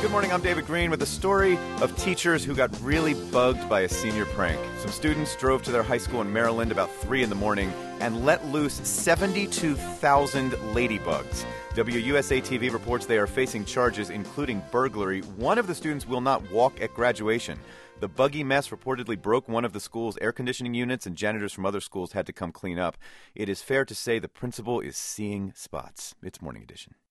Good morning, I'm David Green with a story of teachers who got really bugged by a senior prank. Some students drove to their high school in Maryland about 3 in the morning and let loose 72,000 ladybugs. WUSA-TV reports they are facing charges, including burglary. One of the students will not walk at graduation. The buggy mess reportedly broke one of the school's air conditioning units, and janitors from other schools had to come clean up. It is fair to say the principal is seeing spots. It's Morning Edition.